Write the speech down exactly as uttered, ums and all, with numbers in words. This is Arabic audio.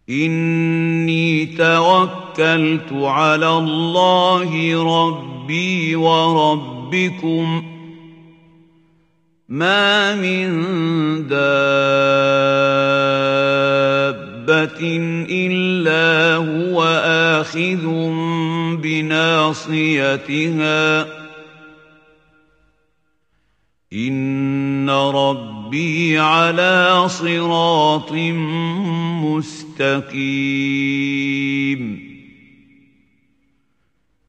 إني توكلت على الله ربي وربكم ما من دابة إلا هو آخذ بناصيتها إن ربي على صراط مستقيم